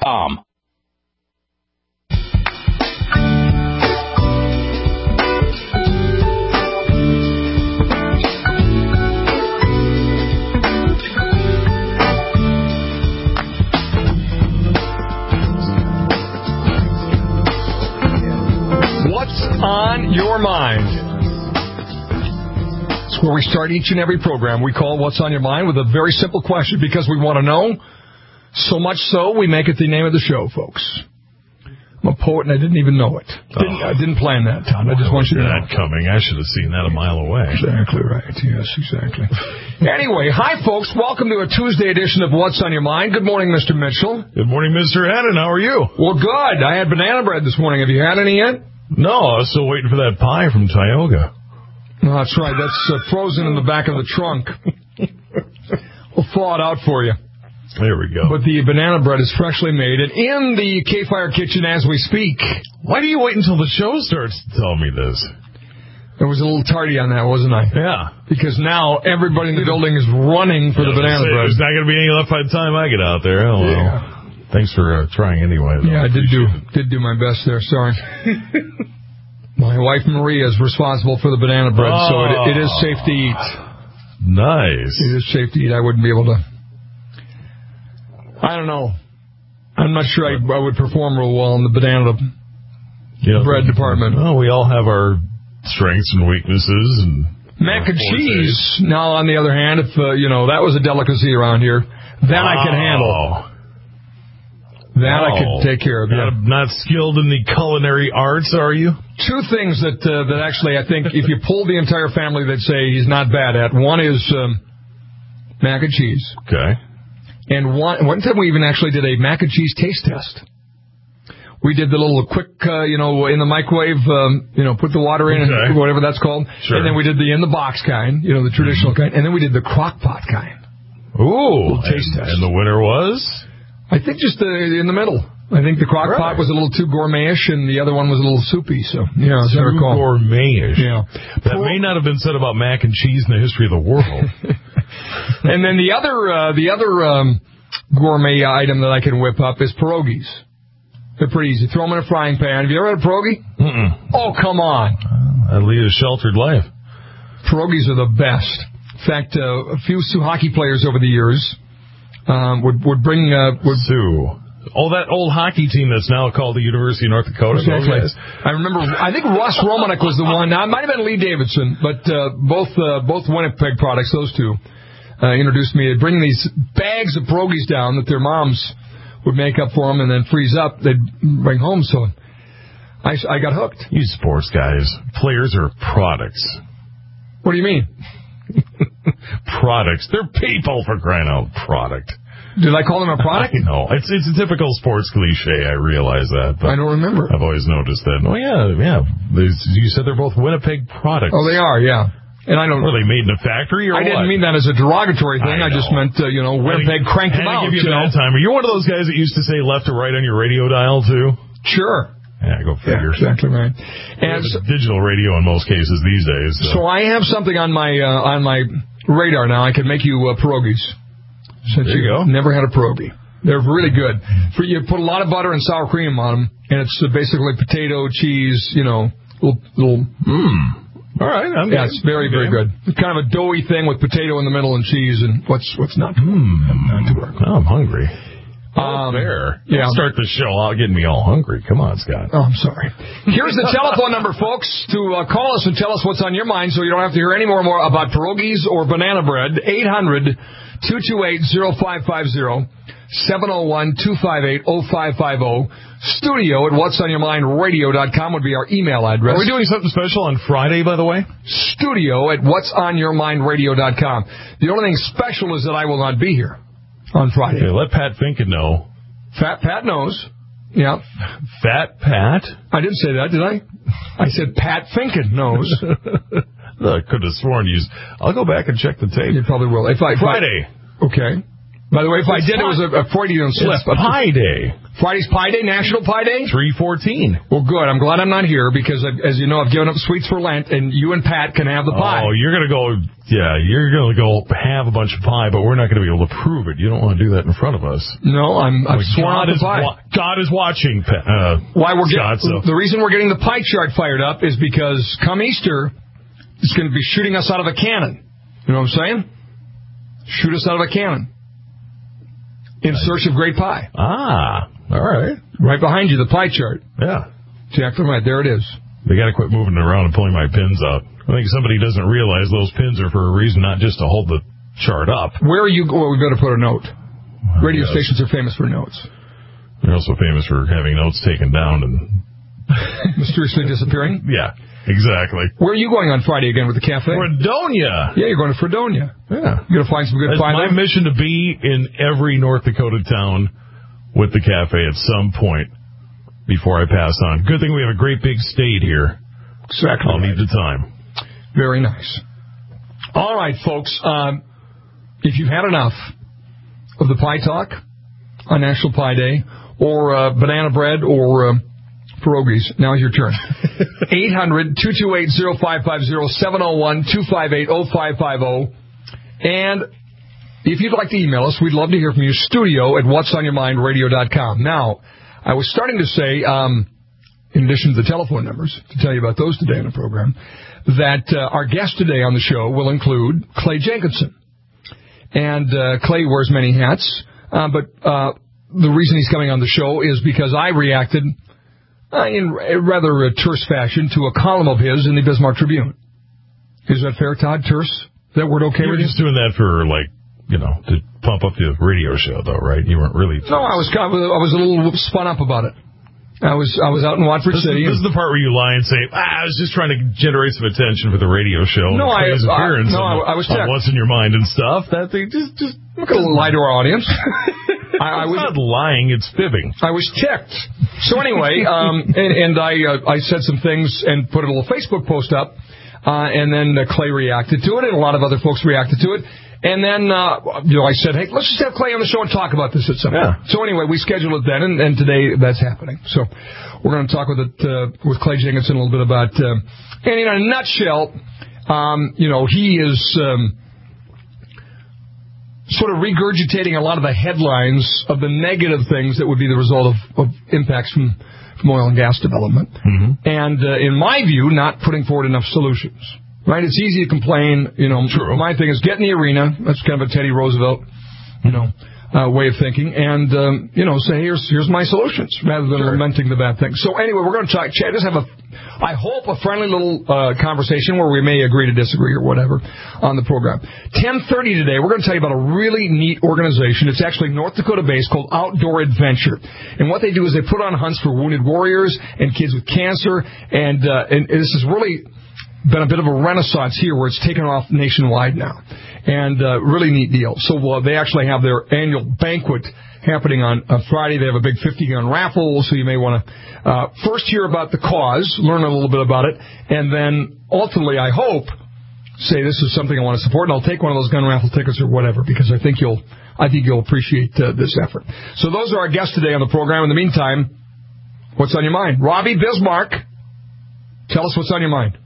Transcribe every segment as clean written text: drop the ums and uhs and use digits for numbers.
KFI.com. What's on your mind? It's where we start each and every program. We call What's on Your Mind with a very simple question because we want to know. So much so, we make it the name of the show, folks. I'm a poet and I didn't even know it. I didn't plan that, Tom. I just want you to know. That coming. I should have seen that a mile away. Exactly right. Yes, exactly. Anyway, hi, folks. Welcome to a Tuesday edition of What's on Your Mind. Good morning, Mr. Mitchell. Good morning, Mr. Hannon. How are you? Well, good. I had banana bread this morning. Have you had any yet? No, I was still waiting for that pie from Tioga. No, that's right. That's frozen in the back of the trunk. We'll thaw it out for you. There we go. But the banana bread is freshly made and in the K-Fire kitchen as we speak. Why do you wait until the show starts to tell me this? I was a little tardy on that, wasn't I? Yeah. Because now everybody in the building is running for the banana bread. There's not going to be any left by the time I get out there. Oh, well. Yeah. Thanks for trying anyway. Though. Yeah, I did do my best there. Sorry. My wife Maria is responsible for the banana bread, so it is safe to eat. Nice. It is safe to eat. I wouldn't be able to. I don't know. I'm not sure I would perform real well in the banana bread department. Well, we all have our strengths and weaknesses. And mac and cheese. Now, on the other hand, if that was a delicacy around here, that I could handle. That I could take care of. Yeah. Not skilled in the culinary arts, are you? Two things that actually I think if you pull the entire family, they'd say he's not bad at. One is mac and cheese. Okay. And one time we even actually did a mac and cheese taste test. We did the little quick, in the microwave, put the water in and whatever that's called. Sure. And then we did the in-the-box kind, the traditional kind. And then we did the crock pot kind. Ooh. Taste test. And the winner was? I think just in the middle. I think the crock pot was a little too gourmet-ish, and the other one was a little soupy. So, yeah, as I recall. Gourmet-ish. Yeah. That may not have been said about mac and cheese in the history of the world. And then the other gourmet item that I can whip up is pierogies. They're pretty easy. Throw them in a frying pan. Have you ever had a pierogi? Mm-mm. Oh, come on. I lead a sheltered life. Pierogies are the best. In fact, a few Sioux hockey players over the years would bring... Sioux. Oh, that old hockey team that's now called the University of North Dakota. Exactly. I remember, I think Russ Romanek was the one. Now, it might have been Lee Davidson, but both Winnipeg products, those two, introduced me to bring these bags of pierogies down that their moms would make up for them and then freeze up. They'd bring home, so I got hooked. You sports guys, players are products. What do you mean? Products. They're people, for crying out. Product. Did I call them a product? No, it's a typical sports cliche. I realize that. But I don't remember. I've always noticed that. Oh, yeah. You said they're both Winnipeg products. Oh, they are, yeah. And I don't. Were they made in a factory or I what? didn't mean that as a derogatory thing. I just meant, Winnipeg cranked them out. Give you a bad time. Are you one of those guys that used to say left or right on your radio dial, too? Sure. Yeah, go figure. Yeah, exactly right. And digital radio in most cases these days. So I have something on my radar now. I can make you pierogies. Since there you go. Never had a pierogi. They're really good. You put a lot of butter and sour cream on them, and it's basically potato, cheese, little. All right. It's very, very good. It's kind of a doughy thing with potato in the middle and cheese, and what's not to work. I'm hungry. There. Yeah. Start the show out getting me all hungry. Come on, Scott. Oh, I'm sorry. Here's the telephone number, folks, to call us and tell us what's on your mind so you don't have to hear any more about pierogies or banana bread. 800-228-0550. 701-258-0550. Studio at whatsonyourmindradio.com would be our email address. Are we doing something special on Friday, by the way? Studio at whatsonyourmindradio.com. The only thing special is that I will not be here on Friday. Okay, let Pat Finken know. Fat Pat knows. Yeah. Fat Pat? I didn't say that, did I? I said Pat Finken knows. I could have sworn I'll go back and check the tape. You probably will. Friday. Okay. By the way, if I did, it was a Freudian slip. It's Pie Day. Friday's Pie Day, National Pie Day? 3/14. Well, good. I'm glad I'm not here because, as you know, I've given up sweets for Lent, and you and Pat can have the pie. Oh, you're going to go have a bunch of pie, but we're not going to be able to prove it. You don't want to do that in front of us. No, I've sworn out the pie. God is watching, The reason we're getting the pie chart fired up is because come Easter, it's going to be shooting us out of a cannon. You know what I'm saying? Shoot us out of a cannon. In search of great pie. Ah, all right. Right behind you, the pie chart. Yeah. Exactly right. There it is. They got to quit moving around and pulling my pins out. I think somebody doesn't realize those pins are for a reason, not just to hold the chart up. Where are you? Well, we better put a note. Radio stations are famous for notes. They're also famous for having notes taken down and mysteriously disappearing. Yeah, exactly. Where are you going on Friday again with the cafe? Fredonia. Yeah, you're going to Fredonia. Yeah, you're going to find some good pie. It's my mission to be in every North Dakota town with the cafe at some point before I pass on. Good thing we have a great big state here. Exactly. I'll need the time. Very nice. All right, folks. If you've had enough of the pie talk on National Pie Day, or banana bread, or pierogies, now's your turn. 800-228-0550, 701-258-0550. And if you'd like to email us, we'd love to hear from you. Studio at whatsonyourmindradio.com. Now, I was starting to say, in addition to the telephone numbers, to tell you about those today on the program, that our guest today on the show will include Clay Jenkinson. And Clay wears many hats, but the reason he's coming on the show is because I reacted in a rather terse fashion to a column of his in the Bismarck Tribune. Is that fair, Todd? Terse? Is that word okay with you? You were just doing that for, to pump up the radio show, though, right? You weren't really... No, I was a little spun up about it. I was out in Watford City. This is the part where you lie and say, I was just trying to generate some attention for the radio show. No, I was on What's in Your Mind and stuff. That thing just I'm not going to lie to our audience. I was not lying, it's fibbing. I was ticked. So anyway, and I said some things and put a little Facebook post up, and then Clay reacted to it, and a lot of other folks reacted to it. And then, I said, hey, let's just have Clay on the show and talk about this at some point. Yeah. So anyway, we scheduled it then, and today that's happening. So we're going to talk with Clay Jenkinson a little bit about, and in a nutshell, he is sort of regurgitating a lot of the headlines of the negative things that would be the result of impacts from oil and gas development. Mm-hmm. And in my view, not putting forward enough solutions. Right? It's easy to complain. True. My thing is get in the arena. That's kind of a Teddy Roosevelt, way of thinking. And, say, here's my solutions rather than lamenting the bad things. So anyway, we're going to just have I hope, a friendly little conversation where we may agree to disagree or whatever on the program. 10:30 today, we're going to tell you about a really neat organization. It's actually North Dakota-based called Outdoor Adventure. And what they do is they put on hunts for wounded warriors and kids with cancer. And this is really been a bit of a renaissance here where it's taken off nationwide now. And really neat deal. So they actually have their annual banquet happening on Friday. They have a big 50-gun raffle, so you may want to first hear about the cause, learn a little bit about it, and then ultimately, I hope, say this is something I want to support, and I'll take one of those gun raffle tickets or whatever, because I think you'll appreciate this effort. So those are our guests today on the program. In the meantime, what's on your mind? Robbie Bismarck, tell us what's on your mind.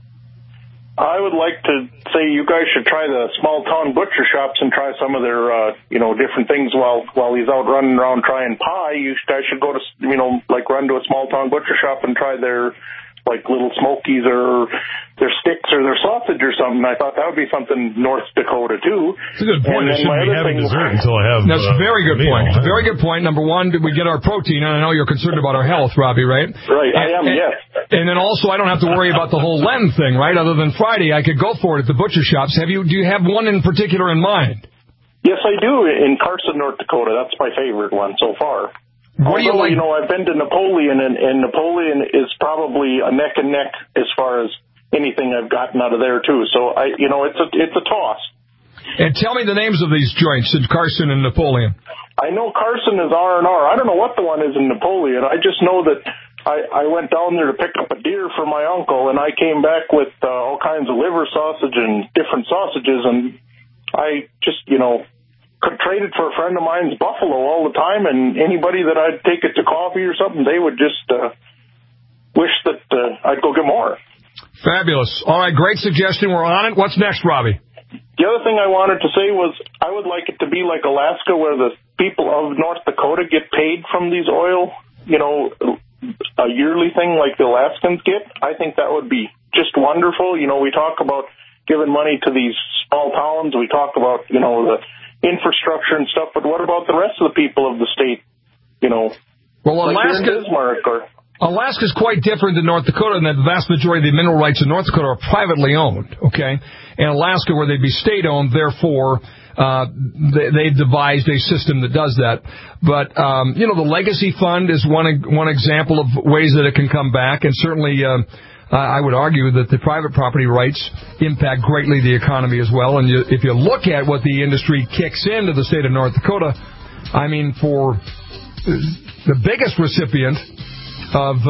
I would like to say you guys should try the small town butcher shops and try some of their, different things while he's out running around trying pie. You guys should go to, run to a small town butcher shop and try their, little smokies or their sticks or their sausage or something. I thought that would be something North Dakota, too. It's a good point. I shouldn't be having dessert until I have That's a very good point. Very good point. Number one, we get our protein, and I know you're concerned about our health, Robbie, right? Right, I am, yes. And then also, I don't have to worry about the whole Lent thing, right? Other than Friday, I could go for it at the butcher shops. Do you have one in particular in mind? Yes, I do, in Carson, North Dakota. That's my favorite one so far. What do you like? I've been to Napoleon, and Napoleon is probably a neck and neck as far as anything I've gotten out of there, too. So, it's a toss. And tell me the names of these joints in Carson and Napoleon. I know Carson is R&R. I don't know what the one is in Napoleon. I just know that I went down there to pick up a deer for my uncle, and I came back with all kinds of liver sausage and different sausages, and I just, could trade it for a friend of mine's buffalo all the time, and anybody that I'd take it to coffee or something, they would just wish that I'd go get more. Fabulous. All right, great suggestion. We're on it. What's next, Robbie? The other thing I wanted to say was I would like it to be like Alaska, where the people of North Dakota get paid from these oil, a yearly thing like the Alaskans get. I think that would be just wonderful. We talk about giving money to these small towns. We talk about, the infrastructure and stuff, but what about the rest of the people of the state? Well, Alaska's quite different than North Dakota in that the vast majority of the mineral rights in North Dakota are privately owned, okay? And Alaska, where they'd be state-owned, therefore, they've devised a system that does that. But, the Legacy Fund is one example of ways that it can come back, and certainly I would argue that the private property rights impact greatly the economy as well. And if you look at what the industry kicks into the state of North Dakota, I mean, for the biggest recipient of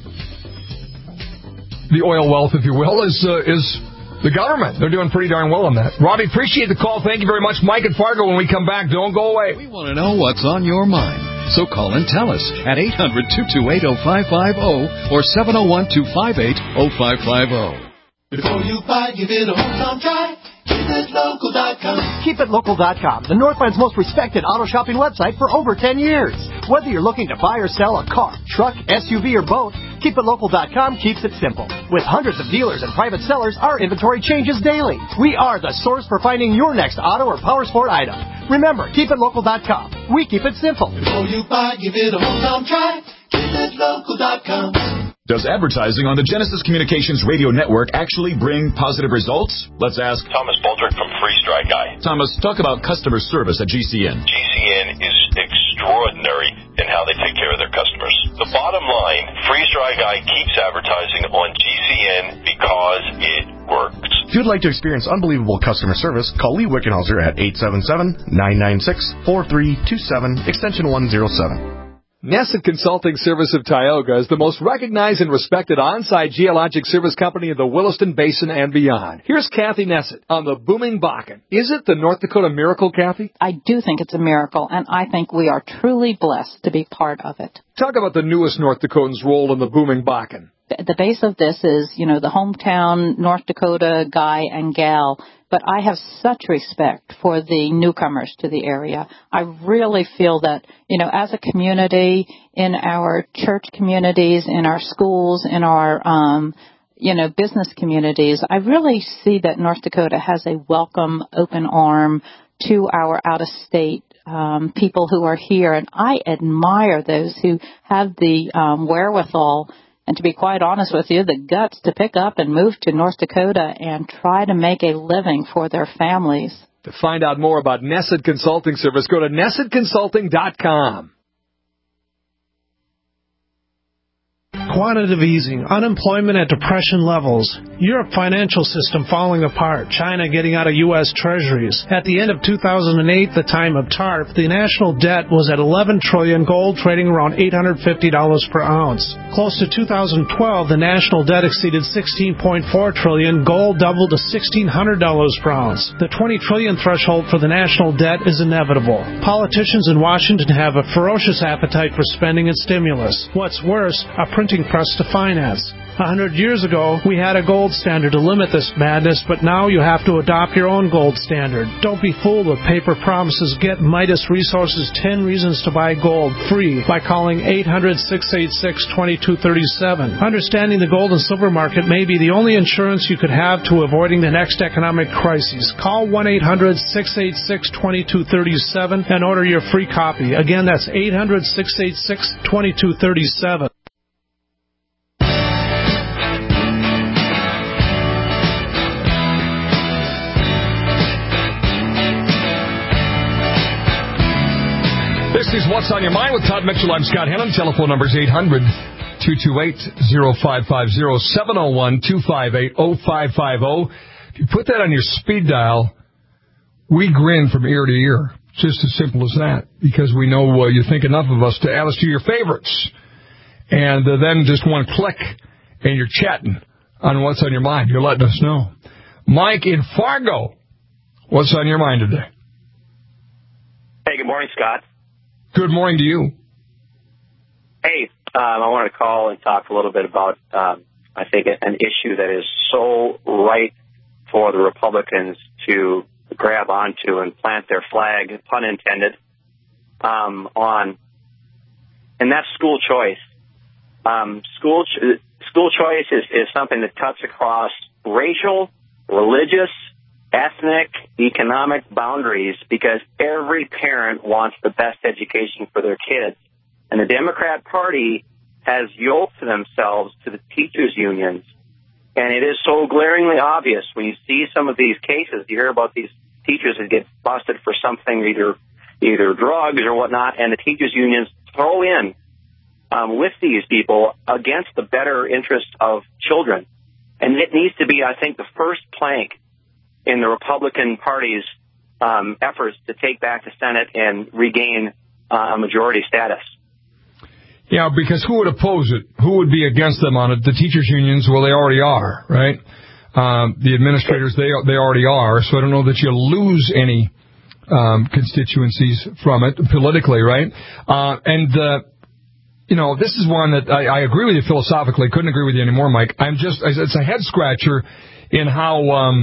the oil wealth, if you will, is the government. They're doing pretty darn well on that. Robbie, appreciate the call. Thank you very much. Mike and Fargo, when we come back, don't go away. We want to know what's on your mind. So call and tell us at 800-228-0550 or 701-258-0550. Before you buy, give it a home try. KeepItLocal.com. KeepItLocal.com, the Northland's most respected auto shopping website for over 10 years. Whether you're looking to buy or sell a car, truck, SUV, or boat, KeepItLocal.com keeps it simple. With hundreds of dealers and private sellers, our inventory changes daily. We are the source for finding your next auto or power sport item. Remember, KeepItLocal.com. We keep it simple. Before you buy, give it a home try. KeepItLocal.com. Does advertising on the Genesis Communications radio network actually bring positive results? Let's ask Thomas Baldrick from Free Strike Guy. Thomas, talk about customer service at GCN. GCN is extraordinary in how they take care of their customers. The bottom line, Free Strike Guy keeps advertising on GCN because it works. If you'd like to experience unbelievable customer service, call Lee Wickenhauser at 877-996-4327, extension 107. Nesset Consulting Service of Tioga is the most recognized and respected on-site geologic service company in the Williston Basin and beyond. Here's Kathy Nesset on the booming Bakken. Is it the North Dakota miracle, Kathy? I do think it's a miracle, and I think we are truly blessed to be part of it. Talk about the newest North Dakotans' role in the booming Bakken. The base of this is, the hometown North Dakota guy and gal, but I have such respect for the newcomers to the area. I really feel that, as a community, in our church communities, in our schools, in our, business communities, I really see that North Dakota has a welcome, open arm to our out-of-state people who are here, and I admire those who have the wherewithal and, to be quite honest with you, the guts to pick up and move to North Dakota and try to make a living for their families. To find out more about Nesset Consulting Service, go to NessetConsulting.com. Quantitative easing, unemployment at depression levels, Europe financial system falling apart, China getting out of U.S. treasuries. At the end of 2008, the time of TARP, the national debt was at $11 trillion, gold trading around $850 per ounce. Close to 2012, the national debt exceeded $16.4 trillion, gold doubled to $1,600 per ounce. The $20 trillion threshold for the national debt is inevitable. Politicians in Washington have a ferocious appetite for spending and stimulus. What's worse, a printing press to finance. 100 years ago, we had a gold standard to limit this madness, but now you have to adopt your own gold standard. Don't be fooled with paper promises. Get Midas Resources 10 Reasons to Buy Gold free by calling 800-686-2237. Understanding the gold and silver market may be the only insurance you could have to avoiding the next economic crisis. Call 1-800-686-2237 and order your free copy. Again, that's 800-686-2237. This is What's on Your Mind with Todd Mitchell. I'm Scott Hennon. Telephone number is 800-228-0550, 701-258-0550. If you put that on your speed dial, we grin from ear to ear. Just as simple as that, because we know you think enough of us to add us to your favorites. And then just one click, and you're chatting on What's on Your Mind. You're letting us know. Mike in Fargo, what's on your mind today? morning, Scott. Good morning to you. Hey, I wanted to call and talk a little bit about, I think, an issue that is so right for the Republicans to grab onto and plant their flag, pun intended, on, and that's school choice. School choice is something that cuts across racial, religious, ethnic, economic boundaries because every parent wants the best education for their kids. And the Democrat Party has yoked themselves to the teachers' unions. And it is so glaringly obvious when you see some of these cases, you hear about these teachers that get busted for something, either drugs or whatnot, and the teachers' unions throw in with these people against the better interests of children. And it needs to be, I think, the first plank in the Republican Party's efforts to take back the Senate and regain a majority status. Yeah, because who would oppose it? Who would be against them on it? The teachers' unions, well, they already are, right? The administrators, they already are, so I don't know that you lose any constituencies from it politically, right? This is one that I agree with you philosophically. Couldn't agree with you anymore, Mike. It's a head-scratcher in how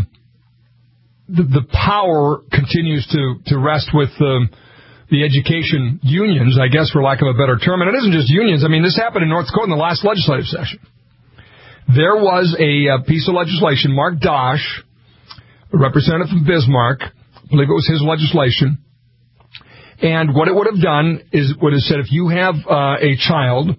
the power continues to rest with the education unions, I guess, for lack of a better term. And it isn't just unions. I mean, this happened in North Dakota in the last legislative session. There was a piece of legislation, Mark Dosh, a representative from Bismarck, I believe it was his legislation, and what it would have done is would have said if you have a child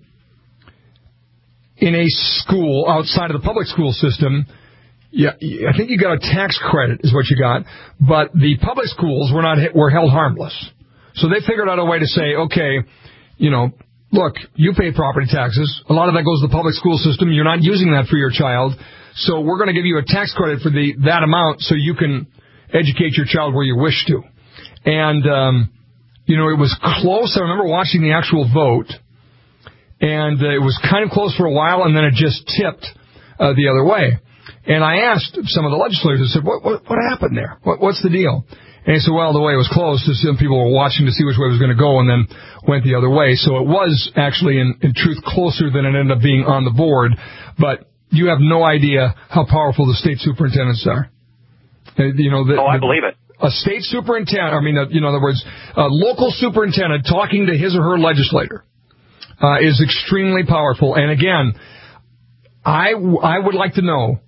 in a school outside of the public school system, I think you got a tax credit is what you got, but the public schools were held harmless. So they figured out a way to say, okay, look, you pay property taxes. A lot of that goes to the public school system. You're not using that for your child. So we're going to give you a tax credit for that amount so you can educate your child where you wish to. And, it was close. I remember watching the actual vote. And it was kind of close for a while, and then it just tipped the other way. And I asked some of the legislators, I said, what happened there? What's the deal? And he said, well, the way it was close, some people were watching to see which way it was going to go and then went the other way. So it was actually, in truth, closer than it ended up being on the board. But you have no idea how powerful the state superintendents are. I believe it. A state superintendent, in other words, a local superintendent talking to his or her legislator is extremely powerful. And again, I would like to know,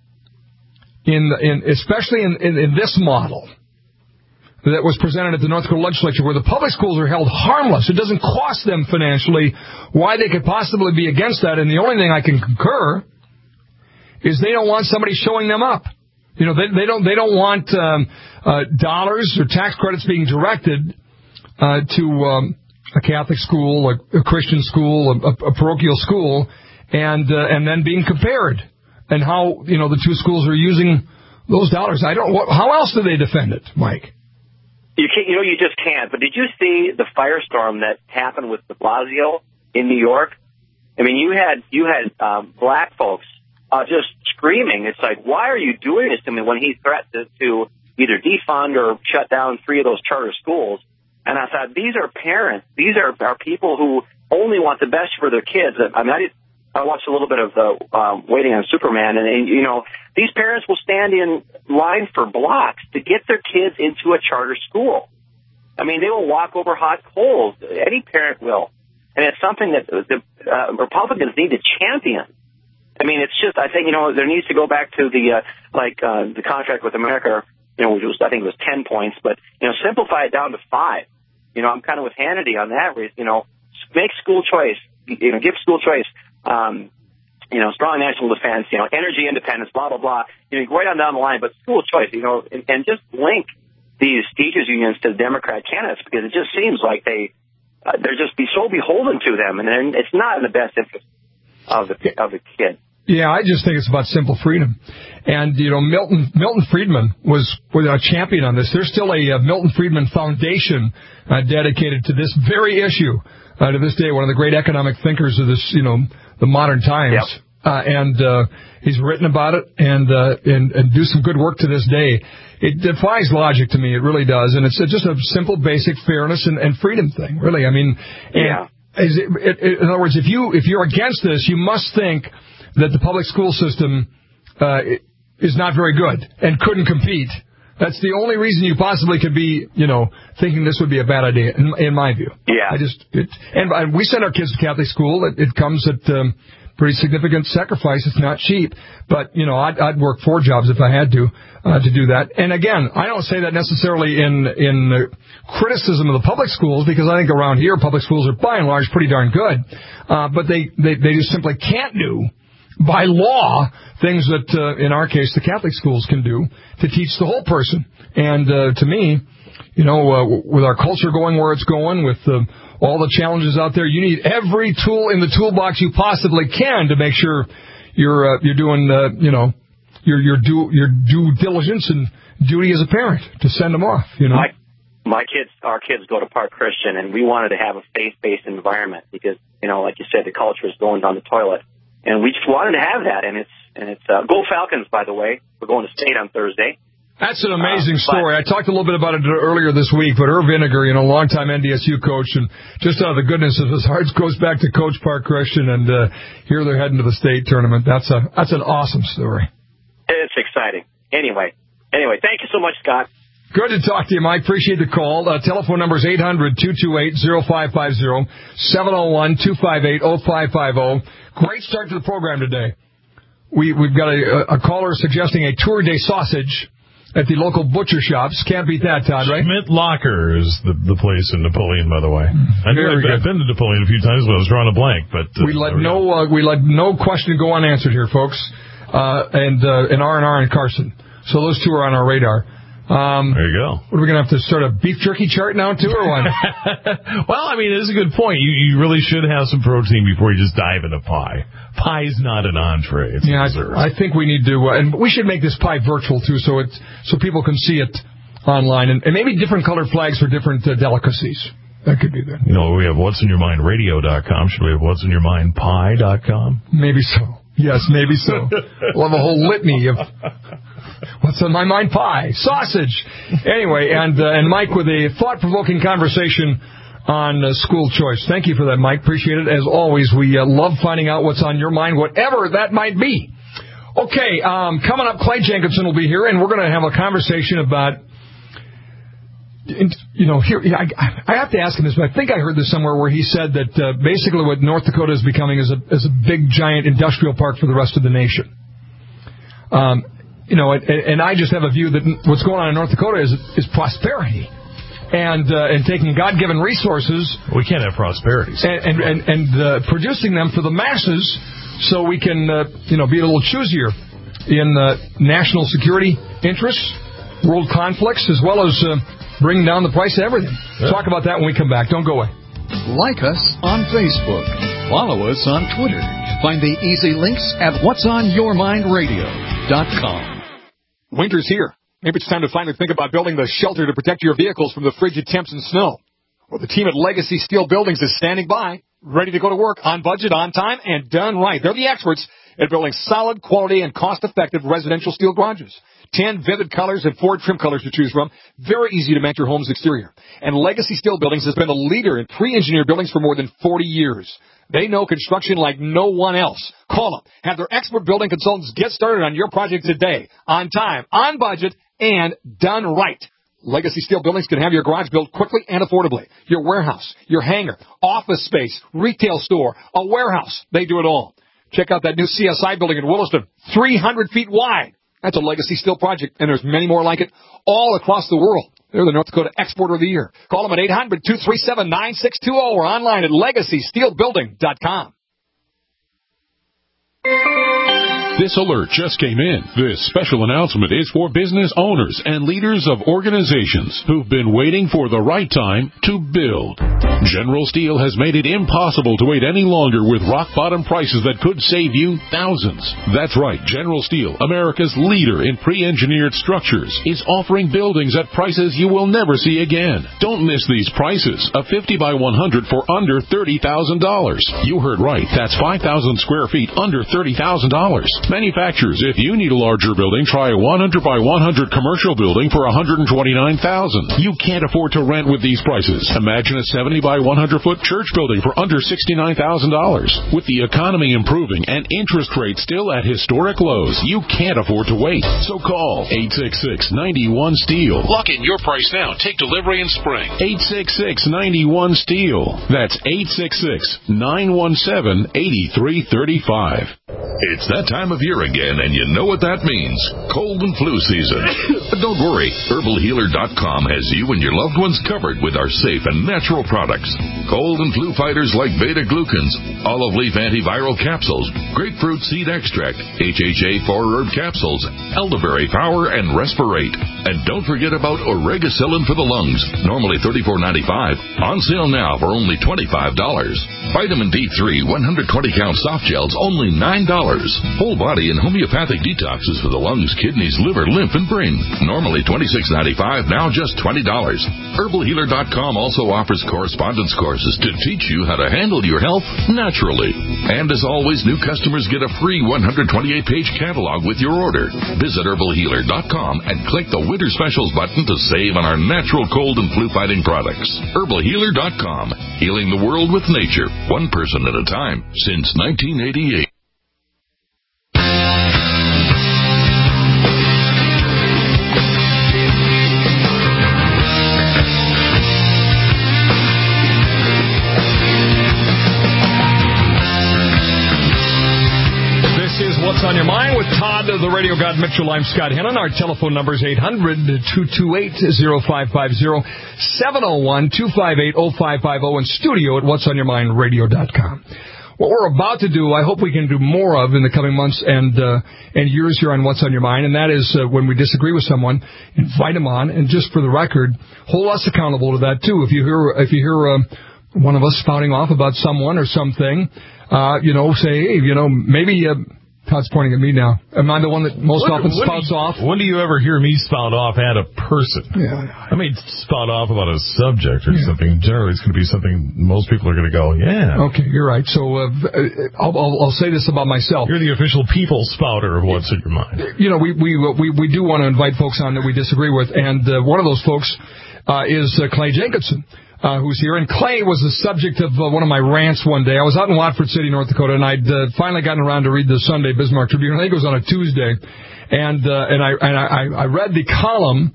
especially in this model that was presented at the North Dakota legislature, where the public schools are held harmless. It doesn't cost them financially. Why they could possibly be against that, and the only thing I can concur is they don't want somebody showing them up. They don't want dollars or tax credits being directed to a Catholic school, a Christian school, a parochial school, and then being compared, and how the two schools are using those dollars. How else do they defend it, Mike? You can't, you just can't. But did you see the firestorm that happened with de Blasio in New York? I mean, you had black folks just screaming. It's like, why are you doing this to me, when he threatened to either defund or shut down 3 of those charter schools? And I thought, these are parents. These are people who only want the best for their kids. I watched a little bit of the Waiting on Superman, and these parents will stand in line for blocks to get their kids into a charter school. I mean, they will walk over hot coals. Any parent will. And it's something that the Republicans need to champion. I mean, it's just, I think, there needs to go back to the contract with America, which was, I think it was 10 points, but, simplify it down to 5. I'm kind of with Hannity on that. Make school choice, give school choice. Strong national defense, energy independence, blah, blah, blah. Right on down the line, but school choice, and just link these teachers unions to the Democrat candidates, because it just seems like they're just so beholden to them, and it's not in the best interest of the kid. Yeah, I just think it's about simple freedom. And, Milton Friedman was a champion on this. There's still a Milton Friedman Foundation dedicated to this very issue to this day. One of the great economic thinkers of this, the modern times. and he's written about it and do some good work to this day. It defies logic to me. It really does, and it's just a simple, basic fairness and freedom thing. Really, I mean, in other words, if you're against this, you must think that the public school system is not very good and couldn't compete. That's the only reason you possibly could be, thinking this would be a bad idea, in my view. Yeah. And we send our kids to Catholic school. It comes at pretty significant sacrifice. It's not cheap, but I'd work 4 jobs if I had to do that. And again, I don't say that necessarily in criticism of the public schools, because I think around here public schools are by and large pretty darn good, but they just simply can't do by law things that in our case the Catholic schools can do to teach the whole person. And to me, with our culture going where it's going, with all the challenges out there, you need every tool in the toolbox you possibly can to make sure you're doing your due diligence and duty as a parent to send them off. Our kids go to Park Christian, and we wanted to have a faith-based environment because like you said, the culture is going down the toilet, and we just wanted to have that. And it's go Falcons, by the way. We're going to state on Thursday. That's an amazing story. I talked a little bit about it earlier this week, but Irv Vinegar, longtime NDSU coach, and just out of the goodness of his heart goes back to Coach Park Christian, and here they're heading to the state tournament. That's an awesome story. It's exciting. Anyway, thank you so much, Scott. Good to talk to you, Mike. Appreciate the call. Telephone number is 800-228-0550, 701-258-0550. Great start to the program today. We've got a caller suggesting a tour-day sausage at the local butcher shops. Can't beat that, Todd, right? Schmidt Locker is the place in Napoleon, by the way. I've been to Napoleon a few times, but I was drawing a blank. But we let no question go unanswered here, folks. And R&R and Carson. So those two are on our radar. There you go. What are we going to have to start a beef jerky chart now, too, or what? Well, I mean, it is a good point. You really should have some protein before you just dive into pie. Pie's not an entree. It's a dessert. I think we need to, and we should make this pie virtual, too, so people can see it online, and maybe different colored flags for different delicacies. That could be good. We have what'sinyourmindradio.com. Should we have what'sinyourmindpie.com? Maybe so. Yes, maybe so. We'll have a whole litany of what's on my mind pie, sausage. Anyway, and Mike with a thought-provoking conversation on school choice. Thank you for that, Mike. Appreciate it. As always, we love finding out what's on your mind, whatever that might be. Okay, coming up, Clay Jenkinson will be here, and we're going to have a conversation about, here I have to ask him this, but I think I heard this somewhere where he said that basically what North Dakota is becoming is a big, giant industrial park for the rest of the nation. And I just have a view that what's going on in North Dakota is prosperity. And taking God-given resources. We can't have prosperity. And producing them for the masses so we can, be a little choosier in national security interests, world conflicts, as well as bring down the price of everything. Yeah. Talk about that when we come back. Don't go away. Like us on Facebook. Follow us on Twitter. Find the easy links at whatsonyourmindradio.com. Winter's here. Maybe it's time to finally think about building the shelter to protect your vehicles from the frigid temps and snow. Well, the team at Legacy Steel Buildings is standing by, ready to go to work on budget, on time, and done right. They're the experts at building solid, quality, and cost-effective residential steel garages. 10 vivid colors and 4 trim colors to choose from. Very easy to match your home's exterior. And Legacy Steel Buildings has been a leader in pre-engineered buildings for more than 40 years. They know construction like no one else. Call them. Have their expert building consultants get started on your project today. On time, on budget, and done right. Legacy Steel Buildings can have your garage built quickly and affordably. Your warehouse, your hangar, office space, retail store, a warehouse. They do it all. Check out that new CSI building in Williston, 300 feet wide. That's a Legacy Steel project, and there's many more like it all across the world. They're the North Dakota Exporter of the Year. Call them at 800-237-9620 or online at legacysteelbuilding.com. This alert just came in. This special announcement is for business owners and leaders of organizations who've been waiting for the right time to build. General Steel has made it impossible to wait any longer with rock-bottom prices that could save you thousands. That's right. General Steel, America's leader in pre-engineered structures, is offering buildings at prices you will never see again. Don't miss these prices. A 50 by 100 for under $30,000. You heard right. That's 5,000 square feet under $30,000. Manufacturers, if you need a larger building, try a 100 by 100 commercial building for $129,000. You can't afford to rent with these prices. Imagine a 70 by 100 foot church building for under $69,000. With the economy improving and interest rates still at historic lows, you can't afford to wait. So call 866-91-STEEL. Lock in your price now. Take delivery in spring. 866-91-STEEL. That's 866-917-8335. It's that time of year again, and you know what that means. Cold and flu season. But don't worry. HerbalHealer.com has you and your loved ones covered with our safe and natural products. Cold and flu fighters like beta-glucans, olive leaf antiviral capsules, grapefruit seed extract, HHA 4-herb capsules, elderberry power, and Respirate. And don't forget about Oregacillin for the lungs, normally $34.95. On sale now for only $25. Vitamin D3 120-count soft gels, only $9. Whole body and homeopathic detoxes for the lungs, kidneys, liver, lymph, and brain. Normally $26.95, now just $20. HerbalHealer.com also offers correspondence courses to teach you how to handle your health naturally. And as always, new customers get a free 128-page catalog with your order. Visit HerbalHealer.com and click the Winter Specials button to save on our natural cold and flu-fighting products. HerbalHealer.com, healing the world with nature, one person at a time, since 1988. What's on your mind with Todd, the Radio God Mitchell. I'm Scott Hennon. Our telephone number is 800-228-0550, 701-258-0550, and studio at whatsonyourmindradio.com. What we're about to do, I hope we can do more of in the coming months and years here on What's on Your Mind, and that is when we disagree with someone, invite them on, and just for the record, hold us accountable to that too. If you hear one of us spouting off about someone or something, say, hey, maybe. Todd's pointing at me now. Am I the one that most often spouts off? When do you ever hear me spout off at a person? Yeah. I mean, spout off about a subject or something. Generally, it's going to be something most people are going to go, yeah. Okay, you're right. So I'll say this about myself. You're the official people spouter of What's in Your Mind. We do want to invite folks on that we disagree with, and one of those folks is Clay Jenkinson. Who's here. And Clay was the subject of one of my rants one day. I was out in Watford City, North Dakota, and I'd finally gotten around to read the Sunday Bismarck Tribune. I think it was on a Tuesday. And I read the column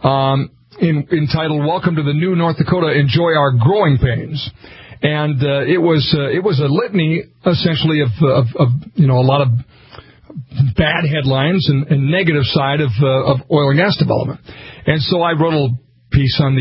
entitled "Welcome to the New North Dakota. Enjoy Our Growing Pains." And it was a litany, essentially, of a lot of bad headlines and negative side of oil and gas development. And so I wrote a little piece on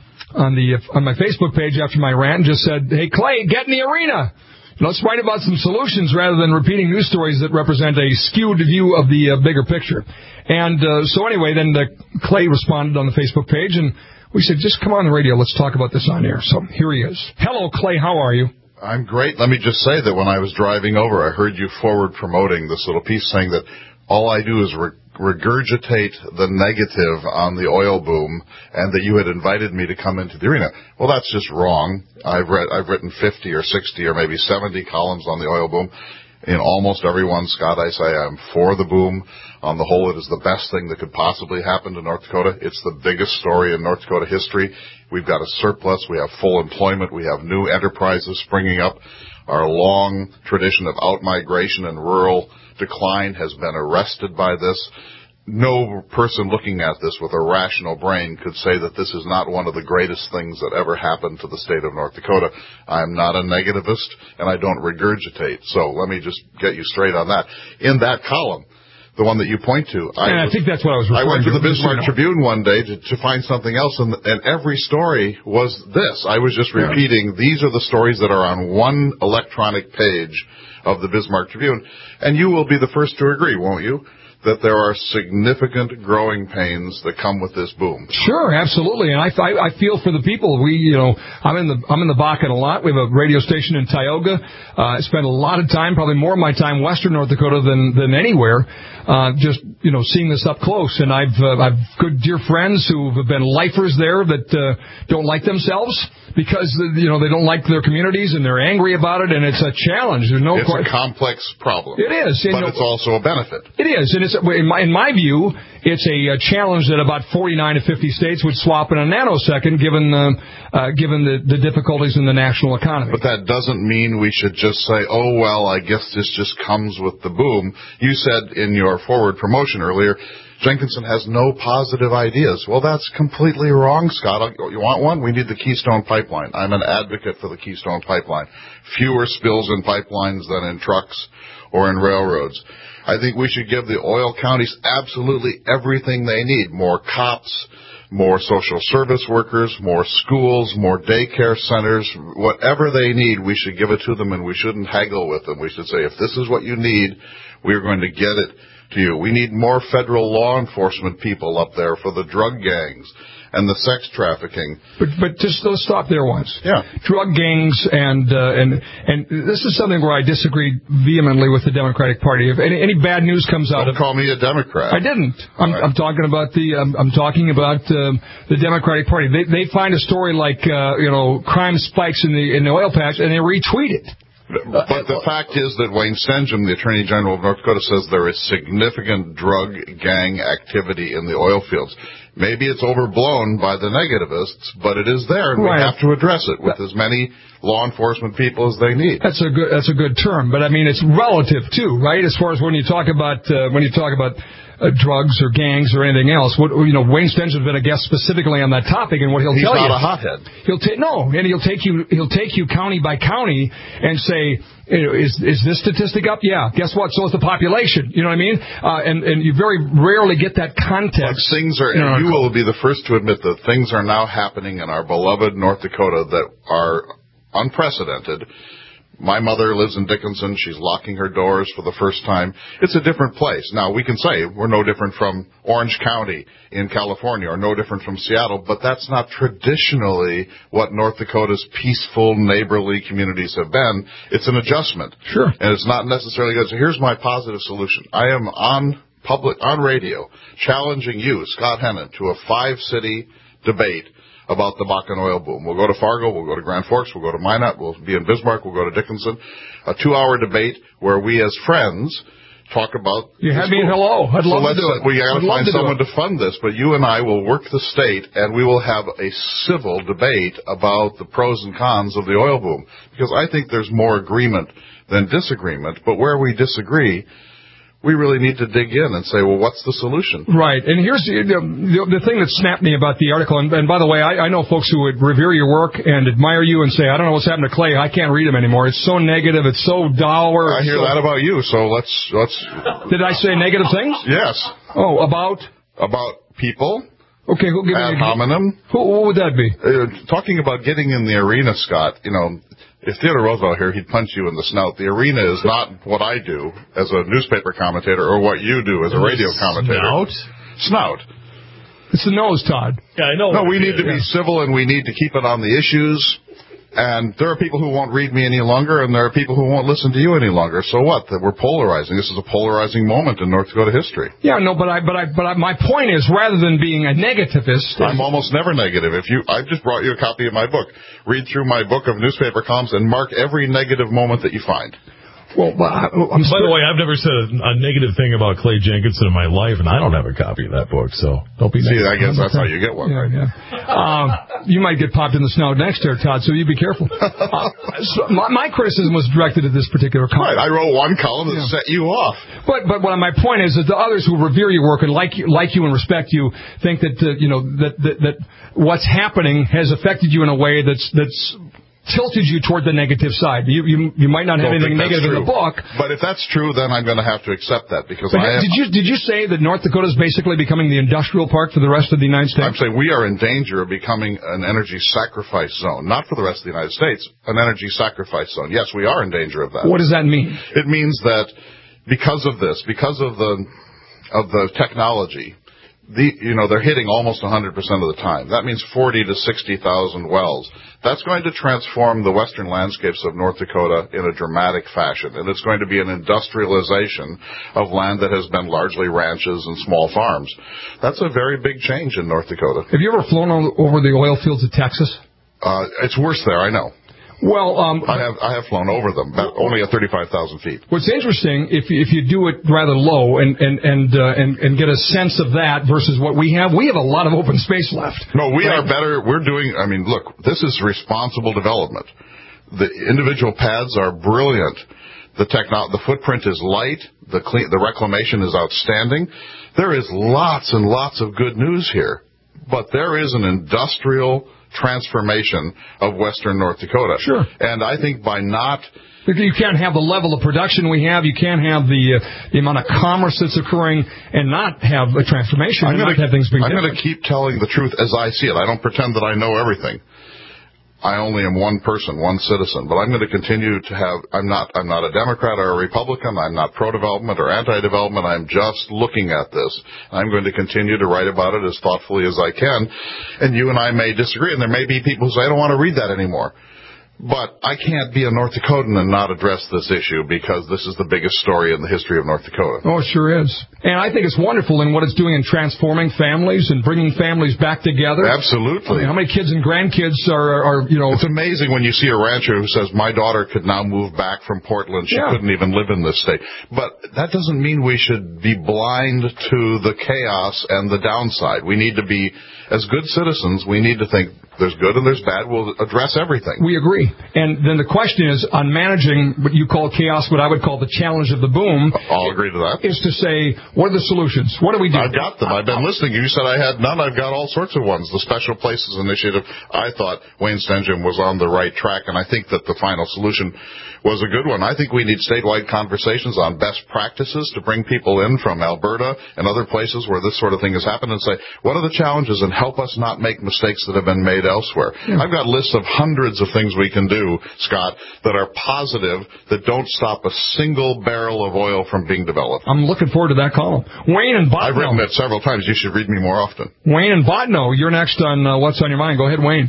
my Facebook page after my rant and just said, hey, Clay, get in the arena. Let's write about some solutions rather than repeating news stories that represent a skewed view of the bigger picture. And so anyway, then Clay responded on the Facebook page, and we said, just come on the radio. Let's talk about this on air. So here he is. Hello, Clay. How are you? I'm great. Let me just say that when I was driving over, I heard you forward promoting this little piece saying that all I do is regurgitate the negative on the oil boom, and that you had invited me to come into the arena. Well, that's just wrong. I've written 50 or 60 or maybe 70 columns on the oil boom. In almost every one, Scott, I say I'm for the boom. On the whole, it is the best thing that could possibly happen to North Dakota. It's the biggest story in North Dakota history. We've got a surplus. We have full employment. We have new enterprises springing up. Our long tradition of out-migration and rural decline has been arrested by this. No person looking at this with a rational brain could say that this is not one of the greatest things that ever happened to the state of North Dakota. I'm not a negativist, and I don't regurgitate. So let me just get you straight on that. In that column, the one that you point to. I think that's what I was referring to. I went to the Bismarck Tribune one day to find something else, and every story was this. I was just repeating, these are the stories that are on one electronic page of the Bismarck Tribune. And you will be the first to agree, won't you, that there are significant growing pains that come with this boom. Sure, absolutely, and I feel for the people. I'm in the Bakken a lot. We have a radio station in Tioga. I spend a lot of time, probably more of my time, western North Dakota than anywhere, just seeing this up close. And I've good dear friends who have been lifers there that don't like themselves because they don't like their communities and they're angry about it, and it's a challenge. There's no. It's a complex problem. It is, but it's also a benefit. It is, and it's in my view, it's a challenge that about 49 to 50 states would swap in a nanosecond, given the difficulties in the national economy. But that doesn't mean we should just say, oh well, I guess this just comes with the boom. You said in your forward promotion earlier, Jenkinson has no positive ideas. Well, that's completely wrong, Scott. You want one? We need the Keystone Pipeline. I'm an advocate for the Keystone Pipeline. Fewer spills in pipelines than in trucks or in railroads. I think we should give the oil counties absolutely everything they need. More cops, more social service workers, more schools, more daycare centers. Whatever they need, we should give it to them, and we shouldn't haggle with them. We should say, if this is what you need, we're going to get it to you. We need more federal law enforcement people up there for the drug gangs and the sex trafficking. But just let's stop there once. Yeah. Drug gangs and this is something where I disagree vehemently with the Democratic Party. If any bad news comes out, don't call me a Democrat. I didn't. I'm talking about the Democratic Party. They find a story like crime spikes in the oil patch and they retweet it. But the fact is that Wayne Stenjum, the Attorney General of North Dakota, says there is significant drug gang activity in the oil fields. Maybe it's overblown by the negativists, but it is there, and we have to address it with as many law enforcement people as they need. That's a good term, but I mean it's relative too, right? As far as when you talk about drugs or gangs or anything else. Wayne Stenjum's been a guest specifically on that topic, and what he'll tell you. He's not a hothead. He'll take you county by county and say, is this statistic up? Yeah. Guess what? So is the population. You know what I mean? And you very rarely get that context. But things are. You will be the first to admit that things are now happening in our beloved North Dakota that are unprecedented. My mother lives in Dickinson. She's locking her doors for the first time. It's a different place. Now, we can say we're no different from Orange County in California or no different from Seattle, but that's not traditionally what North Dakota's peaceful, neighborly communities have been. It's an adjustment. Sure. And it's not necessarily good. So here's my positive solution. I am on radio challenging you, Scott Hennon, to a 5-city debate about the Bakken oil boom. We'll go to Fargo, we'll go to Grand Forks, we'll go to Minot, we'll be in Bismarck, we'll go to Dickinson. A 2-hour debate where we as friends talk about... You have me in hello. I'd love to do it. We got to find someone to fund this, but you and I will work the state and we will have a civil debate about the pros and cons of the oil boom. Because I think there's more agreement than disagreement, but where we disagree, we really need to dig in and say, well, what's the solution? Right. And here's the thing that snapped me about the article. And by the way, I know folks who would revere your work and admire you and say, I don't know what's happened to Clay. I can't read him anymore. It's so negative. It's so dour. I hear that about you. So let's. Did I say negative things? Yes. Oh, about people. Okay. Who give ad hominem? What would that be? Talking about getting in the arena, Scott. If Theodore Roosevelt here, he'd punch you in the snout. The arena is not what I do as a newspaper commentator or what you do as a radio commentator. Snout. It's the nose, Todd. Yeah, I know. No, we need to be civil and we need to keep it on the issues. And there are people who won't read me any longer, and there are people who won't listen to you any longer. So what? That we're polarizing. This is a polarizing moment in North Dakota history. Yeah, no, but my point is, rather than being a negativist, I'm almost never negative. I just brought you a copy of my book. Read through my book of newspaper columns and mark every negative moment that you find. Well, by the way, I've never said a negative thing about Clay Jenkinson in my life, and I don't have a copy of that book, so don't be negative. See, I guess that's how you get one. Yeah. You might get popped in the snout next year, Todd, so you be careful. So my criticism was directed at this particular column. Right, I wrote one column that set you off. But my point is that the others who revere your work and like you and respect you think that that what's happening has affected you in a way that's tilted you toward the negative side. You might not have anything negative in the book. But if that's true, then I'm going to have to accept that because did you say that North Dakota is basically becoming the industrial park for the rest of the United States? I'm saying we are in danger of becoming an energy sacrifice zone, not for the rest of the United States, an energy sacrifice zone. Yes, we are in danger of that. What does that mean? It means that because of this, because of the technology, they're hitting almost 100% of the time. That means 40 to 60,000 wells. That's going to transform the western landscapes of North Dakota in a dramatic fashion, and it's going to be an industrialization of land that has been largely ranches and small farms. That's a very big change in North Dakota. Have you ever flown over the oil fields of Texas? It's worse there, I know. Well, I have flown over them, but only at 35,000 feet. What's interesting, if you do it rather low and get a sense of that versus what we have a a lot of open space left. No, we are better. Look, this is responsible development. The individual pads are brilliant. The footprint is light. The reclamation is outstanding. There is lots and lots of good news here, but there is an industrial transformation of western North Dakota. Sure. And I think by not... You can't have the level of production we have. You can't have the amount of commerce that's occurring and not have a transformation. I'm going to keep telling the truth as I see it. I don't pretend that I know everything. I only am one person, one citizen, but I'm going to continue to have, I'm not a Democrat or a Republican, I'm not pro-development or anti-development, I'm just looking at this. I'm going to continue to write about it as thoughtfully as I can, and you and I may disagree, and there may be people who say, I don't want to read that anymore. But I can't be a North Dakotan and not address this issue because this is the biggest story in the history of North Dakota. Oh, it sure is. And I think it's wonderful in what it's doing in transforming families and bringing families back together. Absolutely. How many kids and grandkids are It's amazing when you see a rancher who says, my daughter could now move back from Portland. She couldn't even live in this state. But that doesn't mean we should be blind to the chaos and the downside. We need to be, as good citizens, we need to think there's good and there's bad. We'll address everything. We agree. And then the question is, on managing what you call chaos, what I would call the challenge of the boom. I'll agree to that. Is to say, what are the solutions? What do we do? I've got them. I've been listening. You said I had none. I've got all sorts of ones. The Special Places Initiative, I thought Wayne Stenjum was on the right track, and I think that the final solution was a good one. I think we need statewide conversations on best practices to bring people in from Alberta and other places where this sort of thing has happened and say, what are the challenges, and help us not make mistakes that have been made elsewhere. I've got lists of hundreds of things we can do, Scott, that are positive, that don't stop a single barrel of oil from being developed. I'm looking forward to that column. Wayne and Botno. I've written it several times. You should read me more often. Wayne and Botno, you're next on What's on Your Mind. Go ahead, Wayne.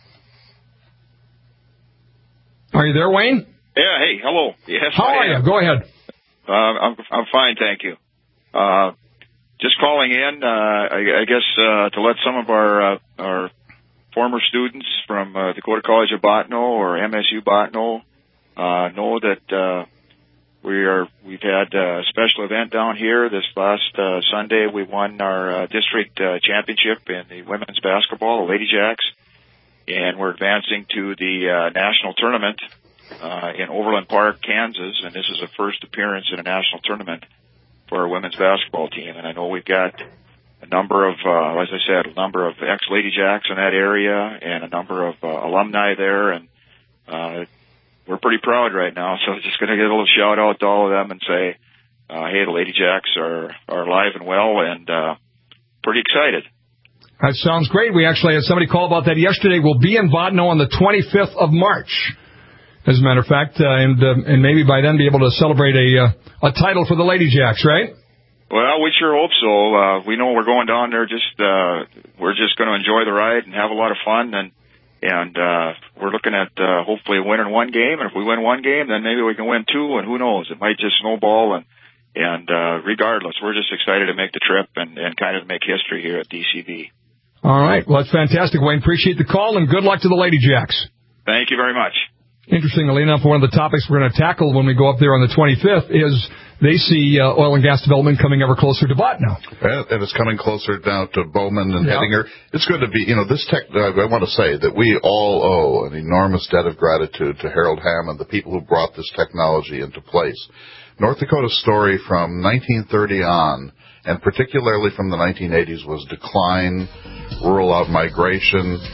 Are you there, Wayne? Yeah, hey, hello. Yes, How are you? Go ahead. I'm fine, thank you. Just calling in, I guess, to let some of our former students from Dakota College of Botno or MSU Botno know that we've had a special event down here. This last Sunday, we won our district championship in the women's basketball, the Lady Jacks, and we're advancing to the national tournament in Overland Park, Kansas, and this is the first appearance in a national tournament for our women's basketball team. And I know we've got a number of, as I said, a number of ex-Lady Jacks in that area and a number of alumni there, and we're pretty proud right now. So I'm just going to get a little shout-out to all of them and say, hey, the Lady Jacks are alive and well and pretty excited. That sounds great. We actually had somebody call about that yesterday. We'll be in Botno on the 25th of March, as a matter of fact, and maybe by then be able to celebrate a title for the Lady Jacks, right? Well, we sure hope so. We know we're going down there we're just going to enjoy the ride and have a lot of fun, and we're looking at hopefully winning one game, and if we win one game, then maybe we can win two, and who knows, it might just snowball, and regardless, we're just excited to make the trip and kind of make history here at DCB. All right, well, that's fantastic, Wayne. Appreciate the call, and good luck to the Lady Jacks. Thank you very much. Interestingly enough, one of the topics we're going to tackle when we go up there on the 25th is they see oil and gas development coming ever closer to Botno. And it's coming closer down to Bowman and Hettinger. It's going to be, this tech, I want to say that we all owe an enormous debt of gratitude to Harold Hammond, the people who brought this technology into place. North Dakota's story from 1930 on, and particularly from the 1980s, was decline, rural out migration,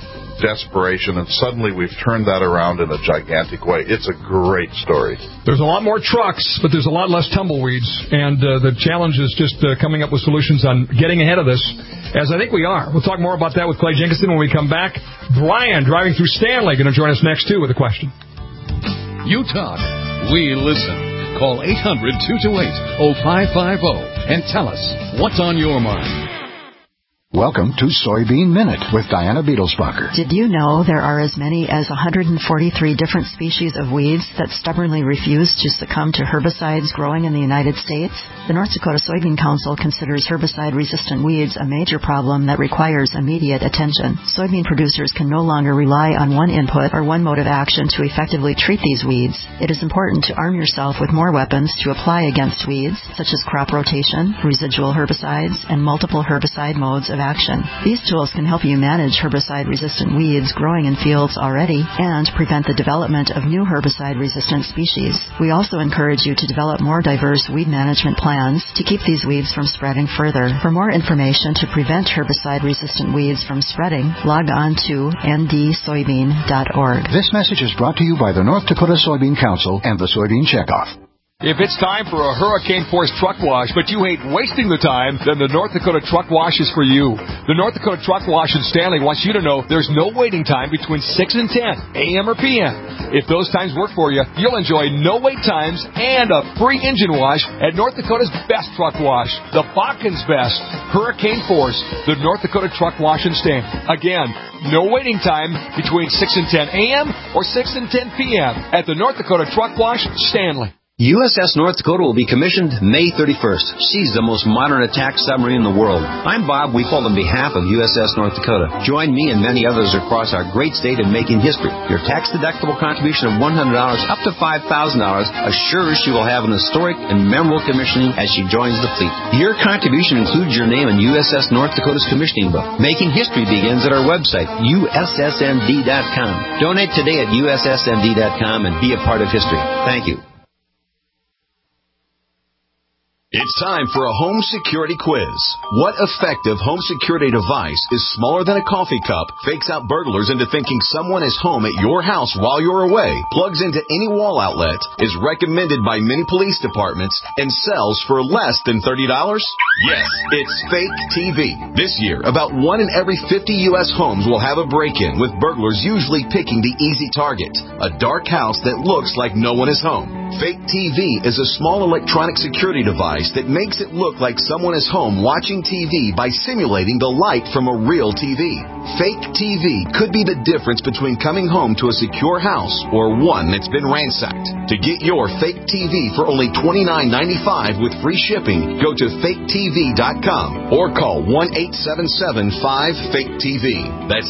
desperation, and suddenly we've turned that around in a gigantic way. It's a great story. There's a lot more trucks, but there's a lot less tumbleweeds, and the challenge is just coming up with solutions on getting ahead of this, as I think we are. We'll talk more about that with Clay Jenkinson when we come back. Brian, driving through Stanley, going to join us next, too, with a question. You talk, we listen. Call 800-228-0550 and tell us what's on your mind. Welcome to Soybean Minute with Diana Beetlesbacher. Did you know there are as many as 143 different species of weeds that stubbornly refuse to succumb to herbicides growing in the United States? The North Dakota Soybean Council considers herbicide-resistant weeds a major problem that requires immediate attention. Soybean producers can no longer rely on one input or one mode of action to effectively treat these weeds. It is important to arm yourself with more weapons to apply against weeds, such as crop rotation, residual herbicides, and multiple herbicide modes of action. These tools can help you manage herbicide-resistant weeds growing in fields already and prevent the development of new herbicide-resistant species. We also encourage you to develop more diverse weed management plans to keep these weeds from spreading further. For more information to prevent herbicide-resistant weeds from spreading, log on to ndsoybean.org. This message is brought to you by the North Dakota Soybean Council and the Soybean Checkoff. If it's time for a hurricane-force truck wash, but you hate wasting the time, then the North Dakota Truck Wash is for you. The North Dakota Truck Wash in Stanley wants you to know there's no waiting time between 6 and 10, a.m. or p.m. If those times work for you, you'll enjoy no wait times and a free engine wash at North Dakota's best truck wash, the Bakken's Best Hurricane Force, the North Dakota Truck Wash in Stanley. Again, no waiting time between 6 and 10 a.m. or 6 and 10 p.m. at the North Dakota Truck Wash, Stanley. USS North Dakota will be commissioned May 31st. She's the most modern attack submarine in the world. I'm Bob Weefold on behalf of USS North Dakota. Join me and many others across our great state in making history. Your tax-deductible contribution of $100 up to $5,000 assures she will have an historic and memorable commissioning as she joins the fleet. Your contribution includes your name in USS North Dakota's commissioning book. Making history begins at our website, ussnd.com. Donate today at ussnd.com and be a part of history. Thank you. It's time for a home security quiz. What effective home security device is smaller than a coffee cup, fakes out burglars into thinking someone is home at your house while you're away, plugs into any wall outlet, is recommended by many police departments, and sells for less than $30? Yes, it's Fake TV. This year, about 1 in every 50 U.S. homes will have a break-in, with burglars usually picking the easy target, a dark house that looks like no one is home. Fake TV is a small electronic security device that makes it look like someone is home watching TV by simulating the light from a real TV. Fake TV could be the difference between coming home to a secure house or one that's been ransacked. To get your Fake TV for only $29.95 with free shipping, go to faketv.com or call 1-877-5-FAKE-TV. That's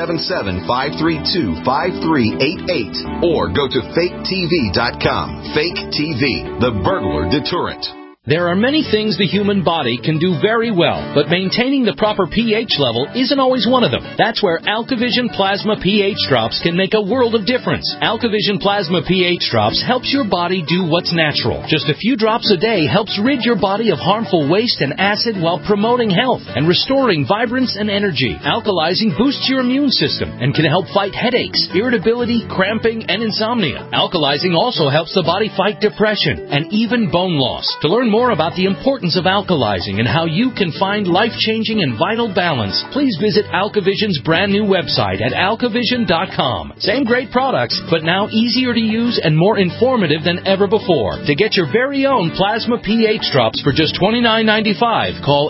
877-532-5388 or go to faketv.com. Fake TV, the burglar deterrent. There are many things the human body can do very well, but maintaining the proper pH level isn't always one of them. That's where AlkaVision Plasma pH Drops can make a world of difference. AlkaVision Plasma pH Drops helps your body do what's natural. Just a few drops a day helps rid your body of harmful waste and acid while promoting health and restoring vibrance and energy. Alkalizing boosts your immune system and can help fight headaches, irritability, cramping, and insomnia. Alkalizing also helps the body fight depression and even bone loss. To learn more about the importance of alkalizing and how you can find life-changing and vital balance, please visit AlkaVision's brand new website at alkavision.com. Same great products, but now easier to use and more informative than ever before. To get your very own Plasma pH Drops for just $29.95, call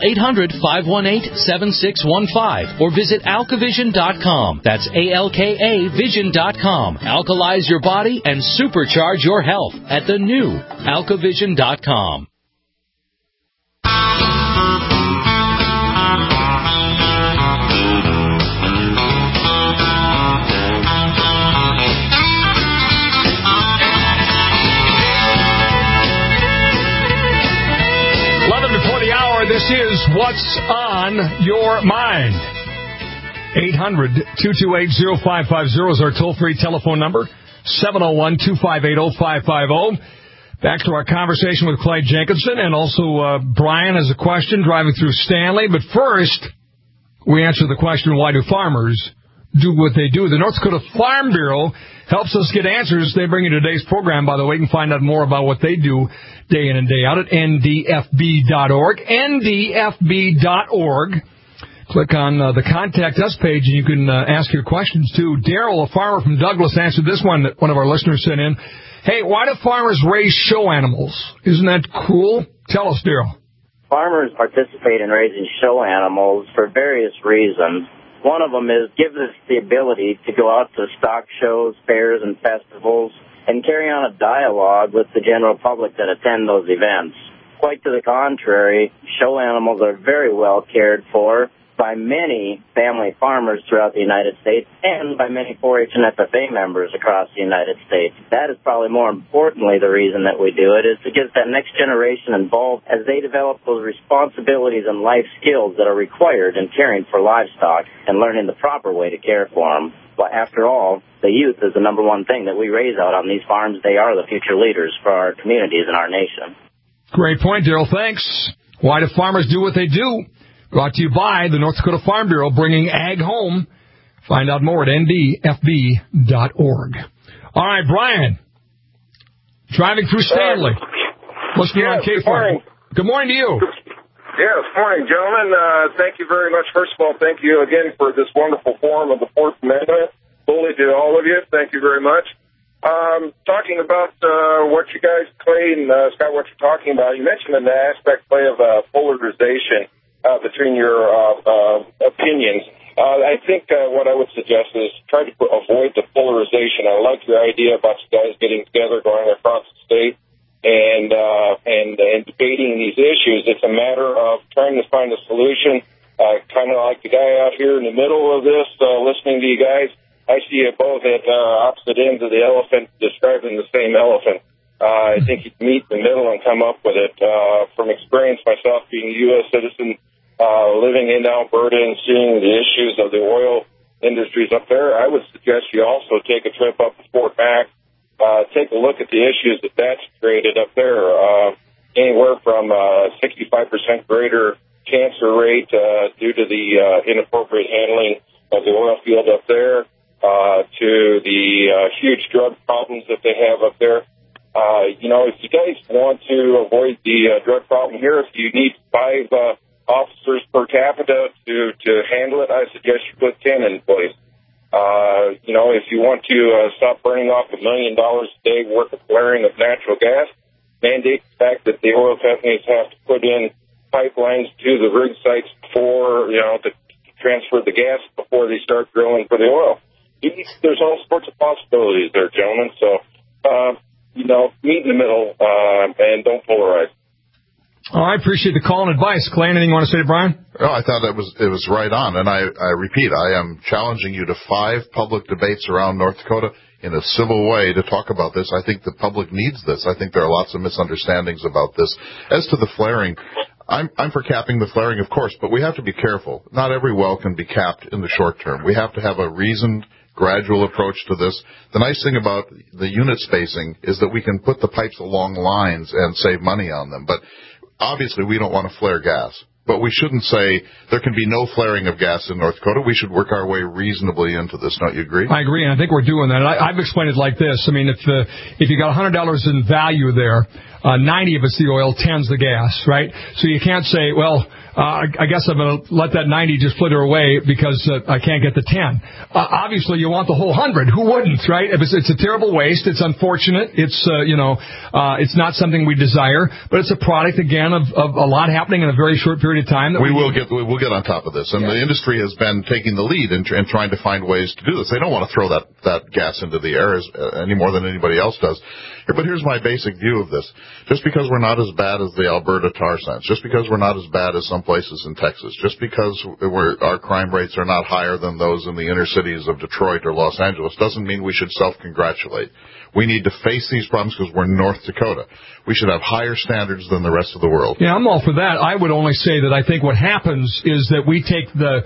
800-518-7615 or visit alkavision.com. That's ALKA Vision.com. Alkalize your body and supercharge your health at the new alkavision.com. 11 before the hour, this is What's on Your Mind. 800-228-0550 is our toll-free telephone number. 701-258-0550. Back to our conversation with Clay Jenkinson, and also Brian has a question driving through Stanley. But first, we answer the question, why do farmers do what they do. The North Dakota Farm Bureau helps us get answers. They bring you today's program, by the way. You can find out more about what they do day in and day out at ndfb.org. ndfb.org. Click on the Contact Us page, and you can ask your questions, too. Daryl, a farmer from Douglas, answered this one that one of our listeners sent in. Hey, why do farmers raise show animals? Isn't that cool? Tell us, Daryl. Farmers participate in raising show animals for various reasons. One of them is gives us the ability to go out to stock shows, fairs, and festivals and carry on a dialogue with the general public that attend those events. Quite to the contrary, show animals are very well cared for by many family farmers throughout the United States and by many 4-H and FFA members across the United States. That is probably more importantly the reason that we do it, is to get that next generation involved as they develop those responsibilities and life skills that are required in caring for livestock and learning the proper way to care for them. But after all, the youth is the number one thing that we raise out on these farms. They are the future leaders for our communities and our nation. Great point, Daryl. Thanks. Why do farmers do what they do? Brought to you by the North Dakota Farm Bureau, bringing ag home. Find out more at ndfb.org. All right, Brian, driving through Stanley. Listening on K-Farm. Good morning to you. Yes, morning, gentlemen. Thank you very much. First of all, thank you again for this wonderful forum of the Fourth Amendment. Fully to all of you. Thank you very much. Talking about what you guys, Clay and Scott, what you're talking about, you mentioned in the aspect, Clay, of polarization between your opinions. I think what I would suggest is try to avoid the polarization. I like your idea about you guys getting together, going across the state, and debating these issues. It's a matter of trying to find a solution. Kind of like the guy out here in the middle of this, listening to you guys. I see you both at opposite ends of the elephant, describing the same elephant. I think you can meet in the middle and come up with it. From experience, myself being a U.S. citizen, living in Alberta and seeing the issues of the oil industries up there, I would suggest you also take a trip up to Fort Mac, take a look at the issues that's created up there. Anywhere from 65% greater cancer rate due to the inappropriate handling of the oil field up there, to the huge drug problems that they have up there. If you guys want to avoid the drug problem here, if you need 5 officers per capita to handle it, I suggest you put 10 in place. If you want to stop burning off $1 million a day worth of flaring of natural gas, mandate the fact that the oil companies have to put in pipelines to the rig sites before, to transfer the gas before they start drilling for the oil. There's all sorts of possibilities there, gentlemen. So, meet in the middle and don't polarize. Oh, I appreciate the call and advice. Clay, anything you want to say to Brian? Oh, I thought it was right on. And I repeat, I am challenging you to 5 public debates around North Dakota in a civil way to talk about this. I think the public needs this. I think there are lots of misunderstandings about this. As to the flaring, I'm for capping the flaring, of course, but we have to be careful. Not every well can be capped in the short term. We have to have a reasoned, gradual approach to this. The nice thing about the unit spacing is that we can put the pipes along lines and save money on them. But obviously, we don't want to flare gas. But we shouldn't say there can be no flaring of gas in North Dakota. We should work our way reasonably into this. Don't you agree? I agree, and I think we're doing that. I've explained it like this. I mean, if you got $100 in value there, 90 of it's the oil, 10's the gas, right? So you can't say, well, I guess I'm going to let that 90 just flitter away because I can't get the 10. Obviously, you want the whole 100. Who wouldn't, right? It's a terrible waste. It's unfortunate. It's it's not something we desire, but it's a product again of a lot happening in a very short period of time. We'll get on top of this, and the industry has been taking the lead in trying to find ways to do this. They don't want to throw that gas into the air any more than anybody else does. But here's my basic view of this. Just because we're not as bad as the Alberta tar sands, just because we're not as bad as some places in Texas, just because our crime rates are not higher than those in the inner cities of Detroit or Los Angeles, doesn't mean we should self-congratulate. We need to face these problems because we're North Dakota. We should have higher standards than the rest of the world. Yeah, I'm all for that. I would only say that I think what happens is that we take the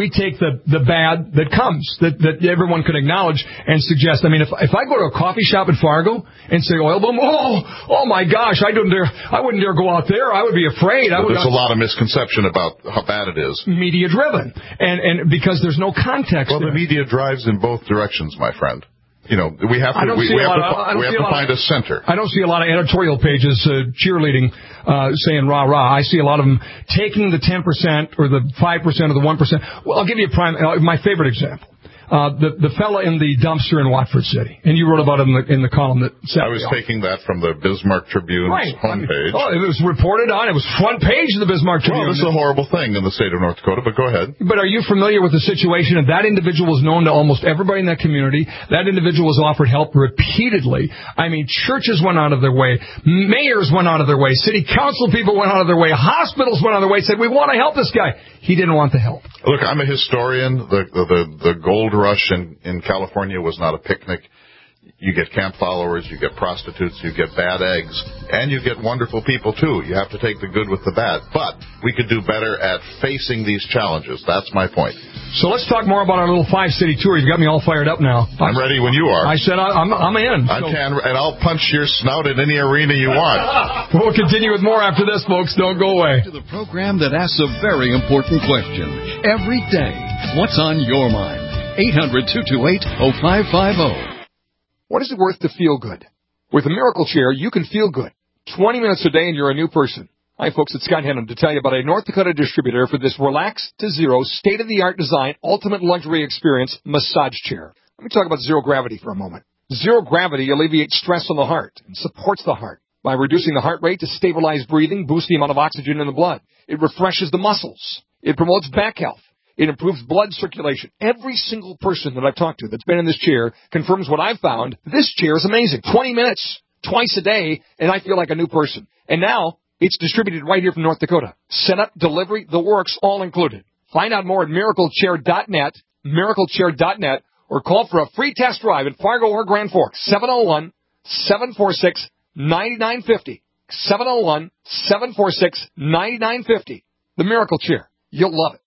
bad that comes, that everyone can acknowledge and suggest. I mean, if I go to a coffee shop in Fargo and say, the oil boom. Oh my gosh, I wouldn't dare go out there. I would be afraid. There's a lot of misconception about how bad it is. Media driven, and because there's no context. Well, the media drives in both directions, my friend. We have to find a center. I don't see a lot of editorial pages cheerleading, saying rah rah. I see a lot of them taking the 10% or the 5% or the 1%. Well, I'll give you my favorite example. The fella in the dumpster in Watford City, and you wrote about it in the column that I was taking that from the Bismarck Tribune's homepage. It was reported on. It was front page of the Bismarck Tribune. Well, this is a horrible thing in the state of North Dakota, but go ahead. But are you familiar with the situation? And that individual was known to almost everybody in that community. That individual was offered help repeatedly. I mean, churches went out of their way. Mayors went out of their way. City council people went out of their way. Hospitals went out of their way. Said, we want to help this guy. He didn't want the help. Look, I'm a historian. The gold rush in California was not a picnic. You get camp followers, you get prostitutes, you get bad eggs, and you get wonderful people, too. You have to take the good with the bad. But we could do better at facing these challenges. That's my point. So let's talk more about our little 5-city tour. You've got me all fired up now. I'm ready when you are. I said I'm in. And I'll punch your snout in any arena you want. We'll continue with more after this, folks. Don't go away. To the program that asks a very important question every day. What's on your mind? 800-228-0550. What is it worth to feel good? With a Miracle Chair, you can feel good. 20 minutes a day and you're a new person. Hi, folks. It's Scott Hennon to tell you about a North Dakota distributor for this relax to zero, state-of-the-art design, ultimate luxury experience massage chair. Let me talk about zero gravity for a moment. Zero gravity alleviates stress on the heart and supports the heart by reducing the heart rate to stabilize breathing, boost the amount of oxygen in the blood. It refreshes the muscles. It promotes back health. It improves blood circulation. Every single person that I've talked to that's been in this chair confirms what I've found. This chair is amazing. 20 minutes, twice a day, and I feel like a new person. And now, it's distributed right here from North Dakota. Setup, delivery, the works, all included. Find out more at miraclechair.net, miraclechair.net, or call for a free test drive in Fargo or Grand Forks, 701-746-9950. 701-746-9950. The Miracle Chair. You'll love it.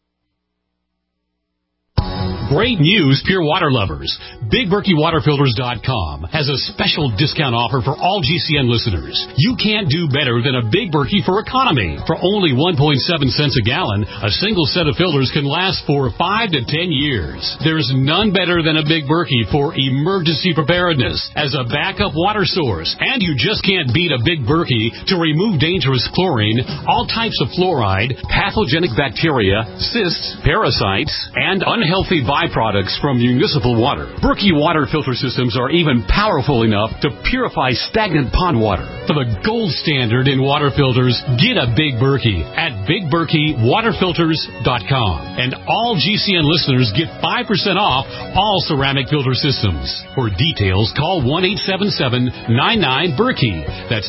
Great news, Pure Water lovers. BigBerkeyWaterFilters.com has a special discount offer for all GCN listeners. You can't do better than a Big Berkey for economy. For only 1.7 cents a gallon, a single set of filters can last for 5 to 10 years. There's none better than a Big Berkey for emergency preparedness as a backup water source. And you just can't beat a Big Berkey to remove dangerous chlorine, all types of fluoride, pathogenic bacteria, cysts, parasites, and unhealthy byproducts from municipal water. Berkey water filter systems are even powerful enough to purify stagnant pond water. For the gold standard in water filters, get a Big Berkey at BigBerkeyWaterFilters.com. And all GCN listeners get 5% off all ceramic filter systems. For details, call 1-877-99-BERKEY. That's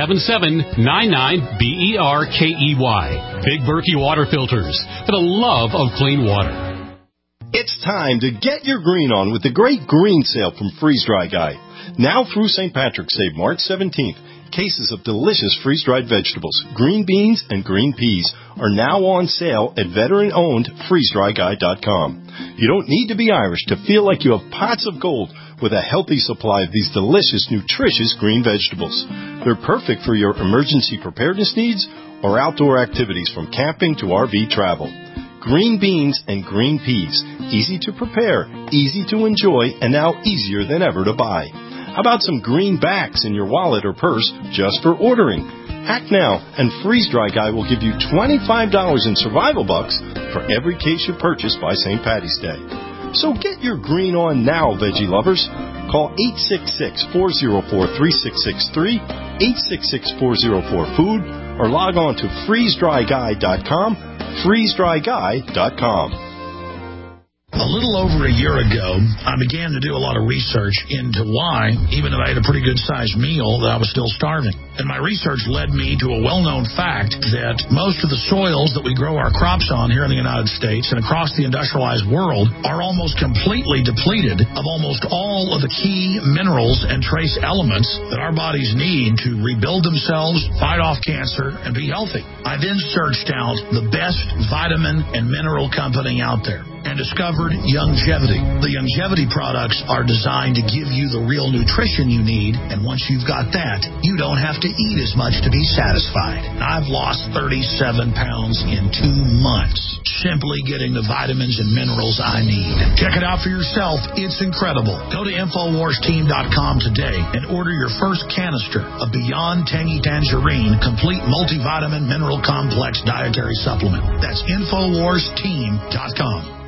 877-99-BERKEY. Big Berkey Water Filters, for the love of clean water. It's time to get your green on with the great green sale from Freeze Dry Guy. Now through St. Patrick's Day, March 17th, cases of delicious freeze-dried vegetables, green beans, and green peas are now on sale at veteran-owned freezedryguy.com. You don't need to be Irish to feel like you have pots of gold with a healthy supply of these delicious, nutritious green vegetables. They're perfect for your emergency preparedness needs or outdoor activities from camping to RV travel. Green beans and green peas. Easy to prepare, easy to enjoy, and now easier than ever to buy. How about some greenbacks in your wallet or purse just for ordering? Act now, and Freeze Dry Guy will give you $25 in survival bucks for every case you purchase by St. Patty's Day. So get your green on now, veggie lovers. Call 866-404-3663, 866-404-FOOD, or log on to freezedryguy.com, freezedryguy.com. A little over a year ago, I began to do a lot of research into why, even though I had a pretty good-sized meal, that I was still starving. And my research led me to a well-known fact that most of the soils that we grow our crops on here in the United States and across the industrialized world are almost completely depleted of almost all of the key minerals and trace elements that our bodies need to rebuild themselves, fight off cancer, and be healthy. I then searched out the best vitamin and mineral company out there and discovered Youngevity. The Youngevity products are designed to give you the real nutrition you need, and once you've got that, you don't have to eat as much to be satisfied. I've lost 37 pounds in 2 months, simply getting the vitamins and minerals I need. Check it out for yourself. It's incredible. Go to InfoWarsTeam.com today and order your first canister of Beyond Tangy Tangerine Complete Multivitamin Mineral Complex Dietary Supplement. That's InfoWarsTeam.com.